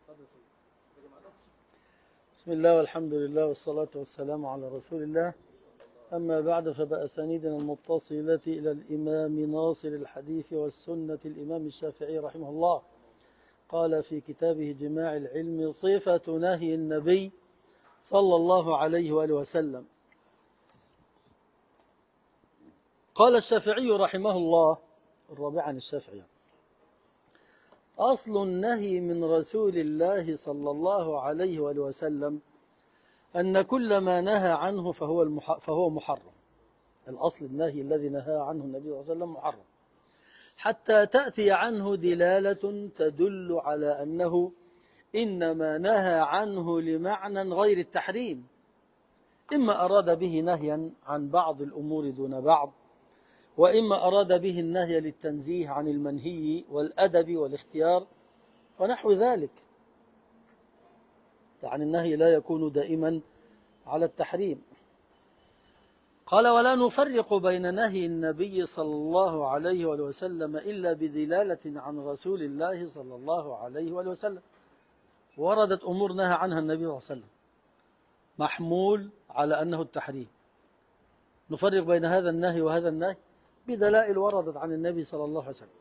بسم الله والحمد لله والصلاة والسلام على رسول الله. أما بعد، فبأسانيدنا المتصلة إلى الإمام ناصر الحديث والسنة الإمام الشافعي رحمه الله قال في كتابه جماع العلم صفة نهي النبي صلى الله عليه وآله وسلم. قال الشافعي رحمه الله، الرابع عن الشافعي: أصل النهي من رسول الله صلى الله عليه وآله وسلم أن كل ما نهى عنه فهو محرم. الأصل النهي الذي نهى عنه النبي صلى الله عليه وسلم محرم، حتى تأتي عنه دلالة تدل على أنه إنما نهى عنه لمعنى غير التحريم، إما أراد به نهيا عن بعض الأمور دون بعض، وإما أراد به النهي للتنزيه عن المنهي والأدب والاختيار ونحو ذلك. يعني النهي لا يكون دائما على التحريم. قال: ولا نفرق بين نهي النبي صلى الله عليه وسلم إلا بدلالة عن رسول الله صلى الله عليه وسلم. وردت أمور نهى عنها النبي صلى الله عليه وسلم محمول على أنه التحريم، نفرق بين هذا النهي وهذا النهي بدلائل وردت عن النبي صلى الله عليه وسلم.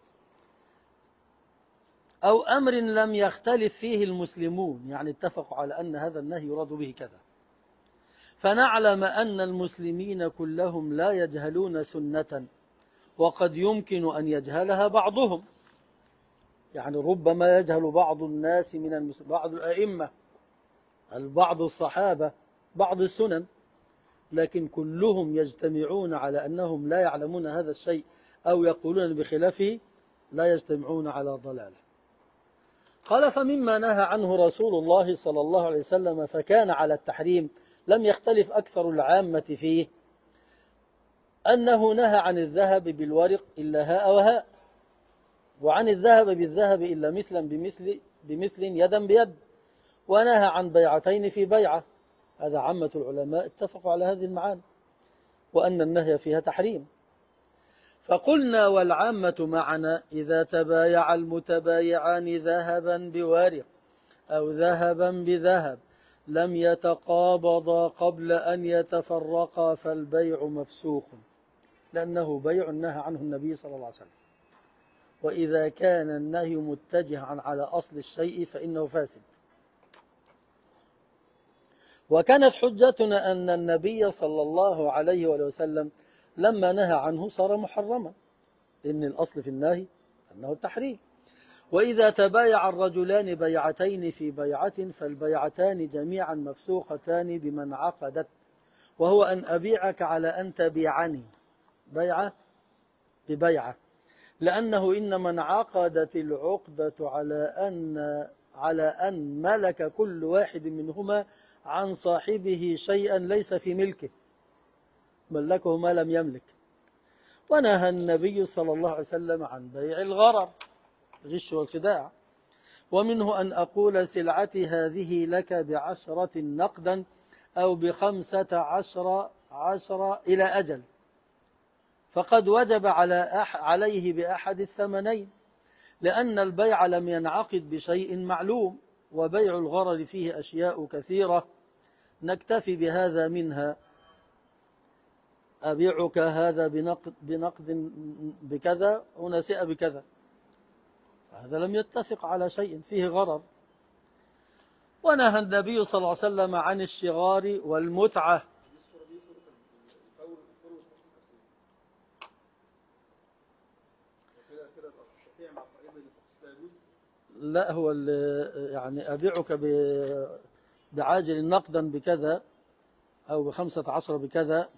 أو أمر لم يختلف فيه المسلمون، يعني اتفقوا على أن هذا النهي يراد به كذا، فنعلم أن المسلمين كلهم لا يجهلون سنة، وقد يمكن أن يجهلها بعضهم. يعني ربما يجهل بعض الناس من بعض الأئمة، بعض الصحابة، بعض السنن، لكن كلهم يجتمعون على أنهم لا يعلمون هذا الشيء أو يقولون بخلافه، لا يجتمعون على ضلاله. قال: فمما نهى عنه رسول الله صلى الله عليه وسلم فكان على التحريم لم يختلف أكثر العامة فيه، أنه نهى عن الذهب بالورق إلا هاء وهاء، وعن الذهب بالذهب إلا مثلا بمثل يدا بيد، ونهى عن بيعتين في بيعة. هذا عامة العلماء اتفقوا على هذه المعاني، وأن النهي فيها تحريم. فقلنا والعامة معنا: إذا تبايع المتبايعان ذهبا بورق أو ذهبا بذهب لم يتقابضا قبل أن يتفرقا فالبيع مفسوخ، لأنه بيع نهى عنه النبي صلى الله عليه وسلم. وإذا كان النهي متجها على أصل الشيء فإنه فاسد. وكانت حجتنا أن النبي صلى الله عليه وسلم لما نهى عنه صار محرما، لأن الأصل في النهي أنه التحريم. وإذا تبايع الرجلان بيعتين في بيعة فالبيعتان جميعا مفسوختان بمن عقدت، وهو أن أبيعك على أن تبيعني، بيعة ببيعة، لأنه إنما انعقدت العقدة على أن ملك كل واحد منهما عن صاحبه شيئا ليس في ملكه، ملكه ما لم يملك. ونهى النبي صلى الله عليه وسلم عن بيع الغرر، الغش والخداع. ومنه أن أقول سلعتي هذه لك ب10 نقدا أو ب15 إلى أجل، فقد وجب عليه بأحد الثمنين، لأن البيع لم ينعقد بشيء معلوم، وبيع الغرر فيه أشياء كثيرة نكتفي بهذا منها. أبيعك هذا بنقد بكذا ونسيء بكذا، هذا لم يتفق على شيء فيه غرر. ونهى النبي صلى الله عليه وسلم عن الشغار والمتعة. لا، هو يعني أبيعك بعاجل نقدا بكذا أو ب15 بكذا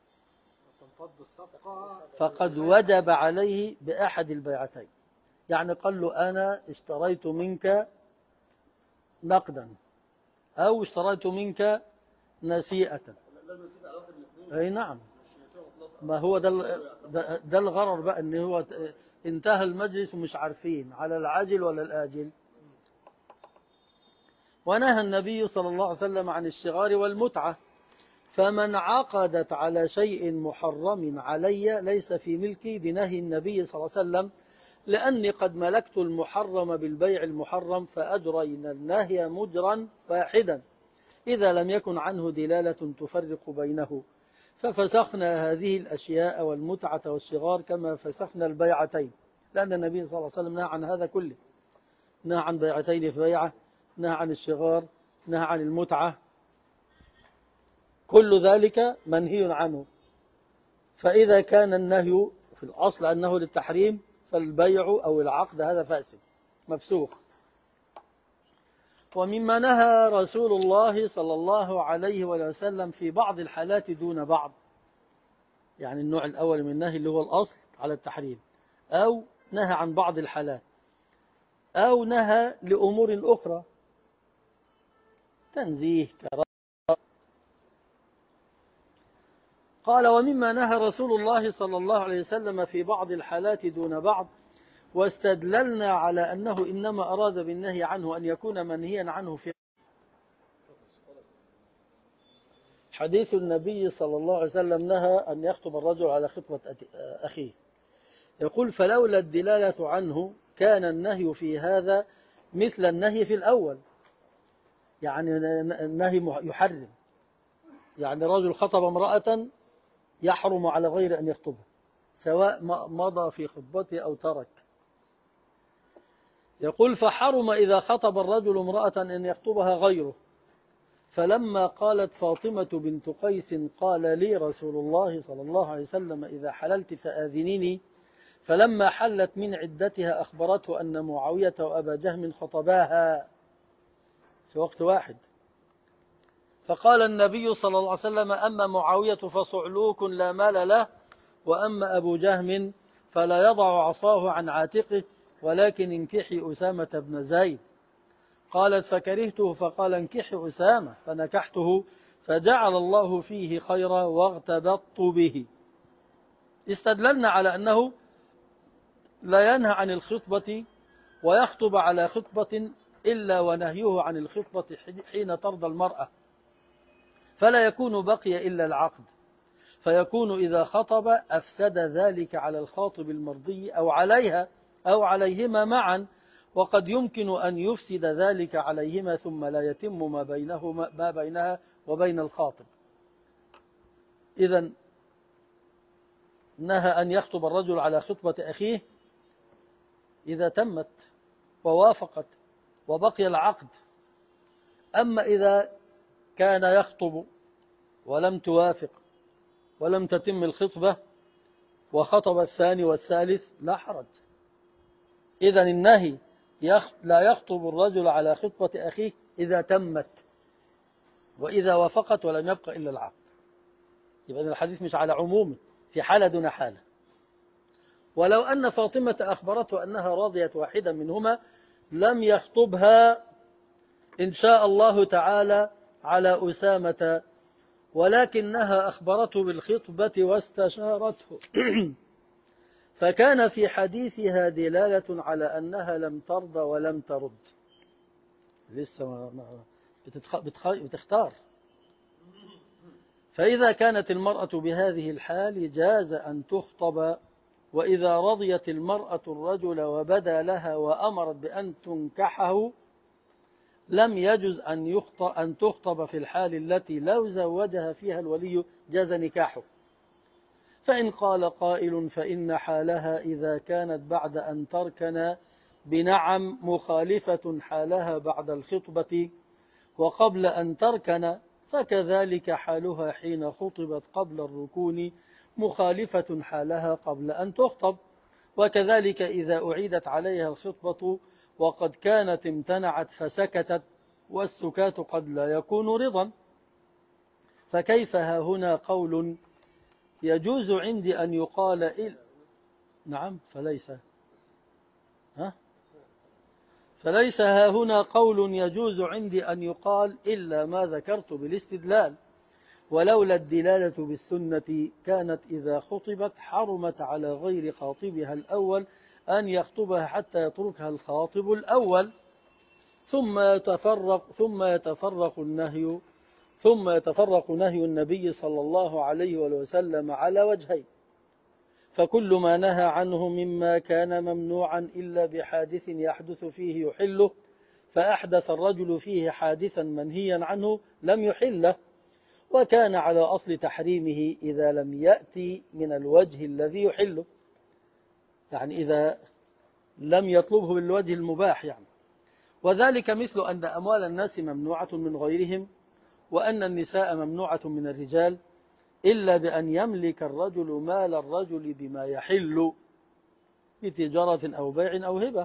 فقد وجب عليه بأحد البيعتين. يعني قال له: أنا اشتريت منك نقدا أو اشتريت منك نسيئة. أي نعم، ما هو ده الغرر بقى، إن هو انتهى المجلس ومش عارفين على العاجل ولا الآجل. ونهى النبي صلى الله عليه وسلم عن الشغار والمتعة، فمن عقدت على شيء محرم علي ليس في ملكي بنهي النبي صلى الله عليه وسلم، لأني قد ملكت المحرم بالبيع المحرم فأجرينا النهي مجرا واحدا إذا لم يكن عنه دلالة تفرق بينه، ففسخنا هذه الأشياء والمتعة والصغار كما فسخنا البيعتين، لأن النبي صلى الله عليه وسلم نهى عن هذا كله، نهى عن بيعتين في بيعة، نهى عن الصغار، نهى عن المتعة، كل ذلك منهي عنه. فإذا كان النهي في الأصل أنه للتحريم فالبيع أو العقد هذا فاسد مفسوخ. ومما نهى رسول الله صلى الله عليه وسلم في بعض الحالات دون بعض، يعني النوع الأول من النهي اللي هو الأصل على التحريم، أو نهى عن بعض الحالات، أو نهى لأمور أخرى تنزيه كراهة. قال ومما نهى رسول الله صلى الله عليه وسلم في بعض الحالات دون بعض، واستدللنا على أنه إنما أراد بالنهي عنه أن يكون منهيا عنه في حديث النبي صلى الله عليه وسلم نهى أن يخطب الرجل على خطبة أخيه، يقول فلولا الدلالة عنه كان النهي في هذا مثل النهي في الأول، يعني النهي يحرم، يعني رجل خطب امرأة يحرم على غير أن يخطبها سواء مضى في خطبته أو ترك. يقول فحرم إذا خطب الرجل امرأة أن يخطبها غيره، فلما قالت فاطمة بنت قيس قال لي رسول الله صلى الله عليه وسلم إذا حللت فآذنيني، فلما حلت من عدتها أخبرته أن معاوية وأبا جهم خطباها في وقت واحد، فقال النبي صلى الله عليه وسلم أما معاوية فصعلوك لا مال له، وأما أبو جهم فلا يضع عصاه عن عاتقه، ولكن انكحي أسامة بن زيد. قالت فكرهته، فقال انكحي أسامة، فنكحته فجعل الله فيه خيرا واغتبطت به. استدللنا على أنه لا ينهى عن الخطبة ويخطب على خطبة إلا ونهيه عن الخطبة حين ترضى المرأة، فلا يكون بقي إلا العقد، فيكون إذا خطب أفسد ذلك على الخاطب المرضي أو عليها أو عليهما معا، وقد يمكن أن يفسد ذلك عليهما ثم لا يتم ما بينها وبين الخاطب. إذن نهى أن يخطب الرجل على خطبة أخيه إذا تمت ووافقت وبقي العقد، أما إذا كان يخطب ولم توافق ولم تتم الخطبة وخطب الثاني والثالث لا حرج. إذن النهي لا يخطب الرجل على خطبة أخيه إذا تمت وإذا وافقت ولم يبقى إلا العقد. يبقى الحديث مش على عموم، في حالة دون حالة. ولو أن فاطمة أخبرته أنها راضية واحدة منهما لم يخطبها إن شاء الله تعالى على أسامة، ولكنها أخبرته بالخطبة واستشارته فكان في حديثها دلالة على أنها لم ترضى ولم ترد، لسه بتختار. فإذا كانت المرأة بهذه الحال جاز أن تخطب، وإذا رضيت المرأة الرجل وبدا لها وأمرت بأن تنكحه لم يجز أن تخطب في الحال التي لو زوجها فيها الولي جاز نكاحه. فإن قال قائل فإن حالها إذا كانت بعد أن تركن بنعم مخالفة حالها بعد الخطبة وقبل أن تركن، فكذلك حالها حين خطبت قبل الركون مخالفة حالها قبل أن تخطب، وكذلك إذا أعيدت عليها الخطبة وقد كانت امتنعت فسكتت، والسكات قد لا يكون رضا. فكيف ها هنا قول يجوز عندي أن يقال نعم فليس ها هنا قول يجوز عندي أن يقال إلا ما ذكرت بالاستدلال، ولولا الدلالة بالسنة كانت إذا خطبت حرمت على غير خاطبها الأول أن يخطبها حتى يتركها الخاطب الأول، ثم يتفرق نهي النبي صلى الله عليه وسلم على وجهين. فكل ما نهى عنه مما كان ممنوعا إلا بحادث يحدث فيه يحله، فأحدث الرجل فيه حادثا منهيا عنه لم يحله، وكان على أصل تحريمه إذا لم يأتي من الوجه الذي يحله، يعني إذا لم يطلبه بالوجه المباح يعني. وذلك مثل أن أموال الناس ممنوعة من غيرهم، وأن النساء ممنوعة من الرجال، إلا بأن يملك الرجل مال الرجل بما يحل بتجارة أو بيع أو هبة،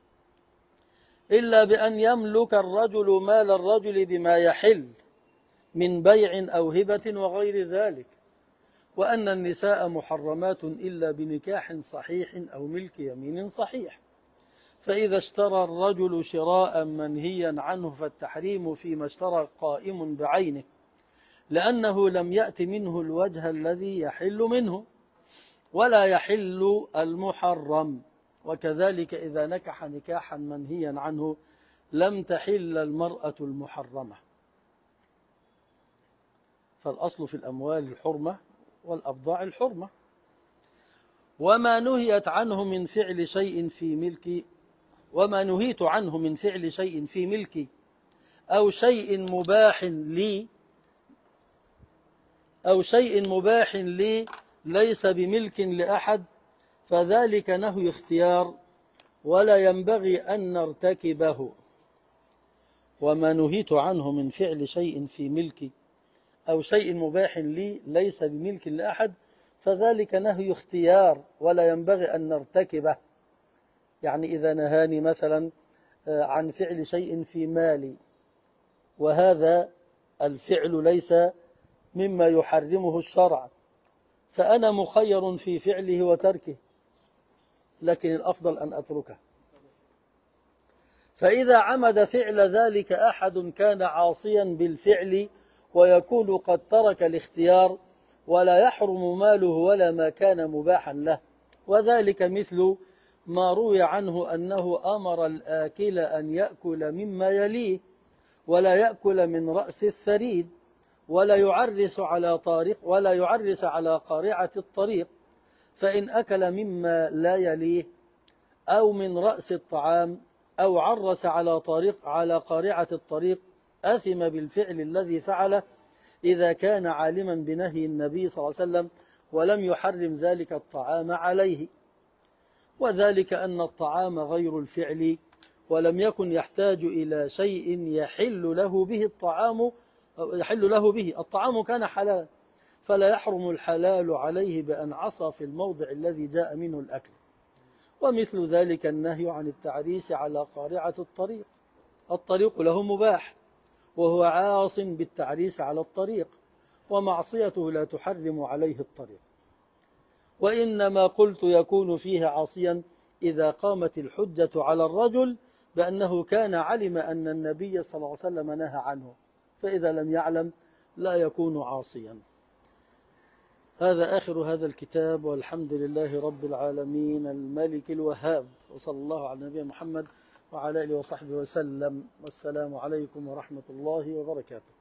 إلا بأن يملك الرجل مال الرجل بما يحل من بيع أو هبة وغير ذلك، وأن النساء محرمات إلا بنكاح صحيح أو ملك يمين صحيح. فإذا اشترى الرجل شراء منهيا عنه فالتحريم فيما اشترى قائم بعينه، لأنه لم يأت منه الوجه الذي يحل منه، ولا يحل المحرم. وكذلك إذا نكح نكاحا منهيا عنه لم تحل المرأة المحرمة. فالأصل في الأموال الحرمة والأبضاع الحرمة. وما نهيت عنه من فعل شيء في ملكي، وما نهيت عنه من فعل شيء في ملكي أو شيء مباح لي ليس بملك لأحد، فذلك نهي اختيار ولا ينبغي أن نرتكبه. وما نهيت عنه من فعل شيء في ملكي أو شيء مباح لي ليس بملك لأحد، فذلك نهي اختيار ولا ينبغي أن نرتكبه. يعني إذا نهاني مثلا عن فعل شيء في مالي، وهذا الفعل ليس مما يحرمه الشرع، فأنا مخير في فعله وتركه، لكن الأفضل أن أتركه. فإذا عمد فعل ذلك أحد كان عاصيا بالفعل، ويكون قد ترك الاختيار، ولا يحرم ماله ولا ما كان مباحا له. وذلك مثل ما روي عنه أنه أمر الآكل أن يأكل مما يليه، ولا يأكل من رأس الثريد، ولا يعرس على قارعة الطريق، فإن أكل مما لا يليه أو من رأس الطعام أو عرس على قارعة الطريق أثم بالفعل الذي فعله، إذا كان عالما بنهي النبي صلى الله عليه وسلم ولم يحرم ذلك الطعام عليه. وذلك أن الطعام غير الفعل، ولم يكن يحتاج إلى شيء يحل له به الطعام كان حلال، فلا يحرم الحلال عليه بأن عصى في الموضع الذي جاء منه الأكل. ومثل ذلك النهي عن التعريس على قارعة الطريق. الطريق له مباح، وهو عاص بالتعريس على الطريق، ومعصيته لا تحرم عليه الطريق. وإنما قلت يكون فيه عاصيا إذا قامت الحجة على الرجل بأنه كان علم أن النبي صلى الله عليه وسلم نهى عنه، فإذا لم يعلم لا يكون عاصيا. هذا آخر هذا الكتاب، والحمد لله رب العالمين الملك الوهاب، وصلى الله على نبينا محمد وعلى آله وصحبه وسلم، والسلام عليكم ورحمة الله وبركاته.